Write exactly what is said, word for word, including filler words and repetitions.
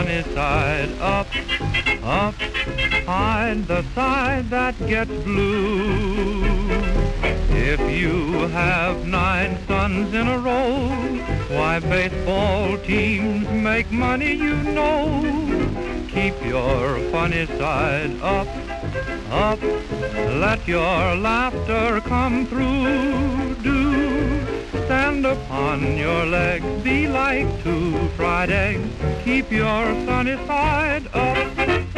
sunny side up, up, hide the side that gets blue. If you have nine suns in a row, why baseball teams make money, you know. Keep your funny side up, up, let your laughter come through. Do stand upon your legs, be like two fried eggs. Keep your sunny side up.